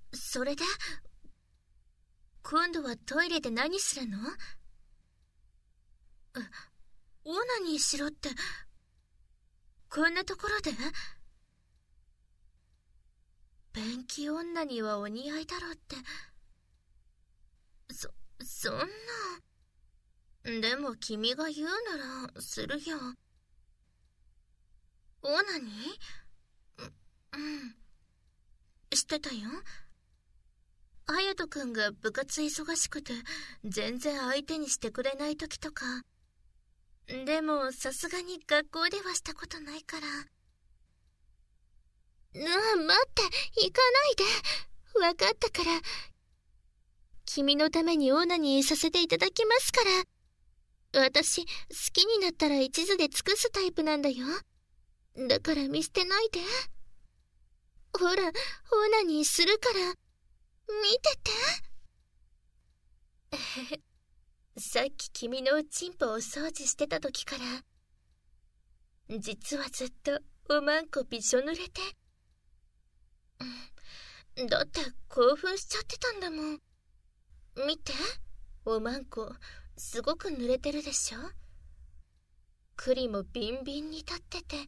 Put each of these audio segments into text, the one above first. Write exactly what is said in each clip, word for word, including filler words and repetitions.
それで今度はトイレで何するの？オナニーしろってこんなところで？便器女にはお似合いだろうって。そ、そんな。でも君が言うならするよ。オナニー？う、うん。してたよ。隼人くんが部活忙しくて全然相手にしてくれない時とか。でもさすがに学校ではしたことないから。なあ、待って、行かないで。わかったから。君のためにオナニーさせていただきますから。私、好きになったら一途で尽くすタイプなんだよ。だから見捨てないで。ほら、オナニーするから。見てて。さっき君のおちんぽを掃除してた時から、実はずっとおまんこびしょ濡れて。だって興奮しちゃってたんだもん。見て、おまんこすごく濡れてるでしょ。栗もビンビンに立ってて。うん、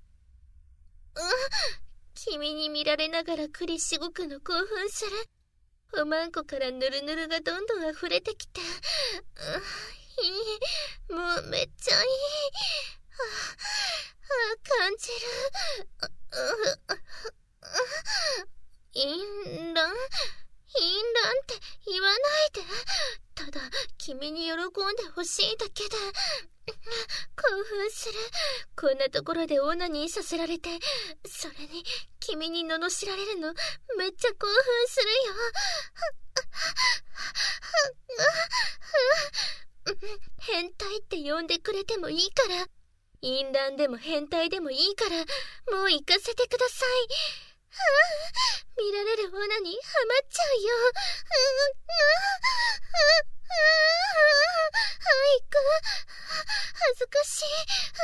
君に見られながら栗しごくの興奮する。おまんこからぬるぬるがどんどん溢れてきて、うん、いい、もうめっちゃいい。ああ、感じる。淫乱？淫乱って言わないで。ただ君に喜んでほしいだけで。興奮する。こんなところでオナニーさせられて、それに君に罵られるのめっちゃ興奮するよ。変態って呼んでくれてもいいから、淫乱でも変態でもいいから、もう行かせてください。見られるオナにハマっちゃうよ。はいく、恥ずかしい。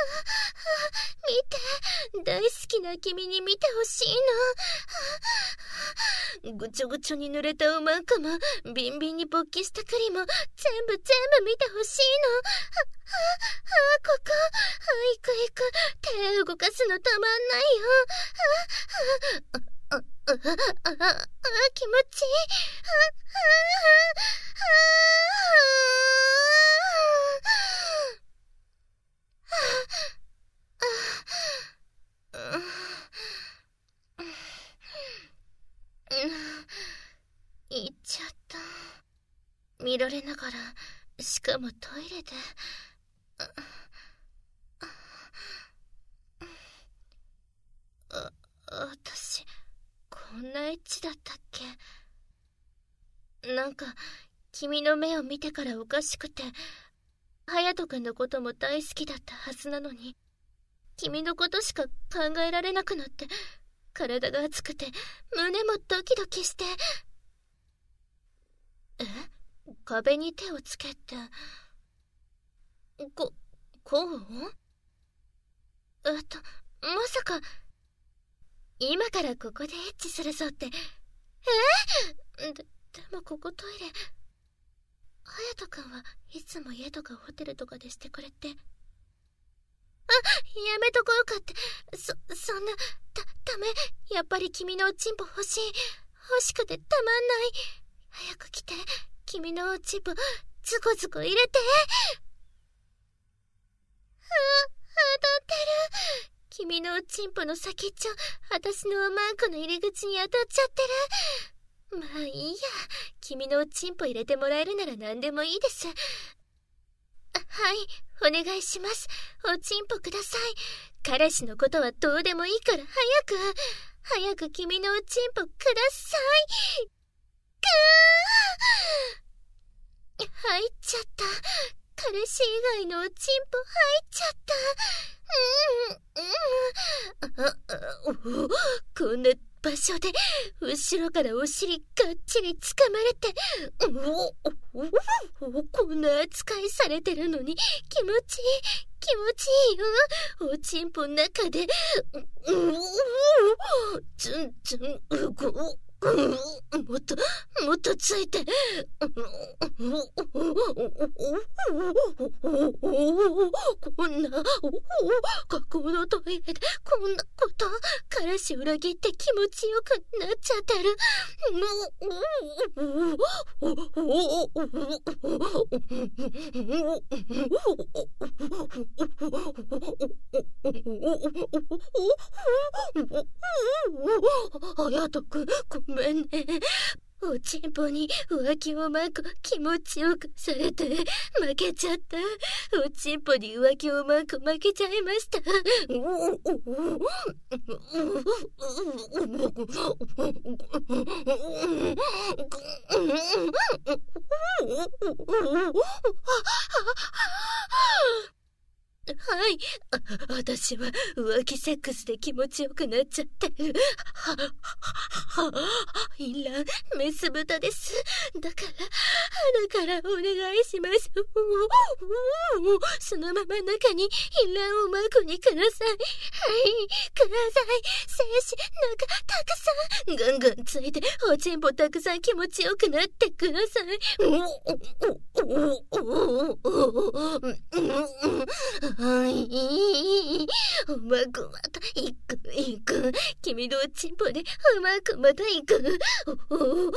見て、大好きな君に見てほしいの。ぐちょぐちょに濡れたおまんこもビンビンに勃起した栗も全部全部見てほしいの。あ、ここ、はいくいく、手動かすのたまんないよ。あ、あ、あ、あ、あ、あ、気持ちいい。あ、あ、あ、行っちゃった。見られながら、しかもトイレで。あ、私こんなエッチだったっけ？なんか君の目を見てからおかしくて、隼人君のことも大好きだったはずなのに、君のことしか考えられなくなって、体が熱くて胸もドキドキして。え？壁に手をつけて、こ、こう？えっと、まさか今からここでエッチするぞって。え？で、でもここトイレ。隼人君はいつも家とかホテルとかでしてくれて。あ、やめとこうかって。そ、そんな、だ、ダメ。やっぱり君のおちんぽ欲しい。欲しくてたまんない。早く来て。君のおちんぽ、ズコズコ入れて。あ、当たってる。君のおちんぽの先っちょ、私のおまんこの入り口に当たっちゃってる。まあいいや。君のおちんぽ入れてもらえるなら何でもいいです。あ、はい、お願いします。おちんぽください。彼氏のことはどうでもいいから早く、早く君のおちんぽください。くー！入っちゃった。彼氏以外のおちんぽ入っちゃった。うん、うん。あ、あ、お、こんな場所で後ろからお尻がっちり掴まれて、お、お、お、こんな扱いされてるのに気持ちいい、気持ちいいよ。おちんぽの中で、うん、ずんずんうごうん、もっともっとついて。こんな学校のトイレでこんなこと。彼氏裏切って気持ちよくなっちゃってる。はやとくん、ごめんね。おちんぽに浮気をまく気持ちよくされて負けちゃった。おちんぽに浮気をまく負けちゃいました。はい、あ、私は浮気セックスで気持ちよくなっちゃってる。は、は、は、イラン、メス豚です。だから、だからお願いします。そのまま中にイランをまくにください。はい、ください。精子、なんか、たくさん、ガンガンついて、おちんぽたくさん気持ちよくなってください。はい、うまくまたいくいく。君のおちんぽでうまくまたいく。おお、はい、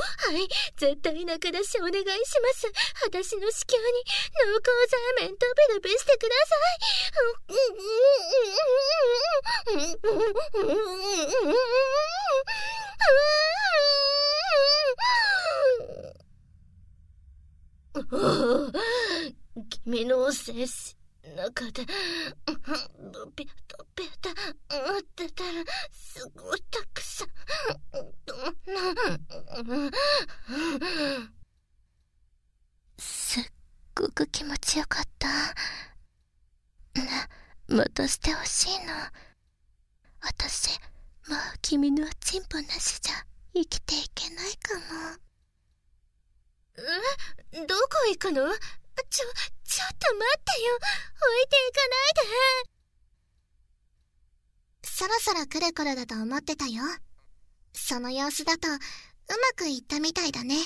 絶対中出しお願いします。私の子宮に濃厚ザーメンとベロベしてください。君の精子中でドピドピと待ってたらすごいたくさん。すっごく気持ちよかった。ね、またしてほしいの。私もう君のチンポなしじゃ生きていけないかも。え、どこ行くの？ちょ、ちょっと待ってよ。置いていかないで。そろそろ来る頃だと思ってたよ。その様子だとうまくいったみたいだね。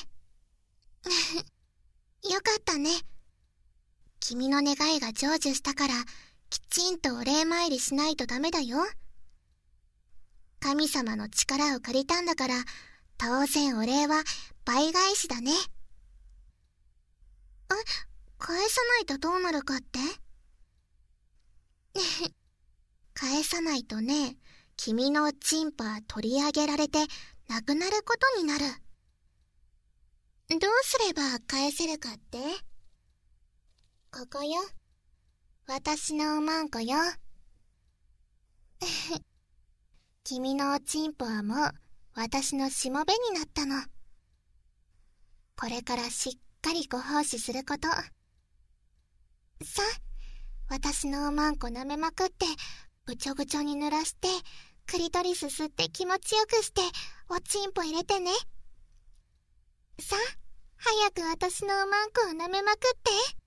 よかったね。君の願いが成就したからきちんとお礼参りしないとダメだよ。神様の力を借りたんだから当然お礼は倍返しだね。え、返さないとどうなるかって？返さないとね、君のチンポは取り上げられてなくなることになる。どうすれば返せるかって？ここよ。私のおまんこよ。君のおちんぽはもう私のしもべになったの。これからしっかりご奉仕すること。さあ、私のおまんこ舐めまくってぐちょぐちょに濡らしてクリトリス吸って気持ちよくしておちんぽ入れてね。さあ、早く私のおまんこを舐めまくって。